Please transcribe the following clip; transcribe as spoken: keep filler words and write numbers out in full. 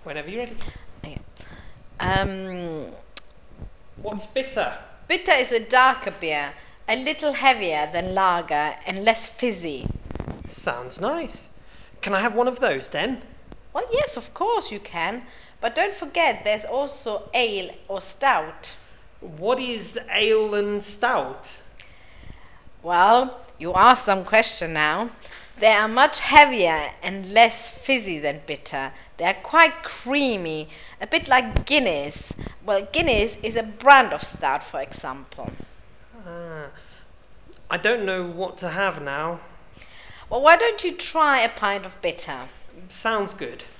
Whenever you're ready. Okay. Um, What's bitter? Bitter is a darker beer, a little heavier than lager and less fizzy. Sounds nice. Can I have one of those then? Well, yes, of course you can, but don't forget there's also ale or stout. What is ale and stout? Well, you asked some question now. They are much heavier and less fizzy than bitter. They are quite creamy, a bit like Guinness. Well, Guinness is a brand of stout, for example. Ah, I don't know what to have now. Well, why don't you try a pint of bitter? Sounds good.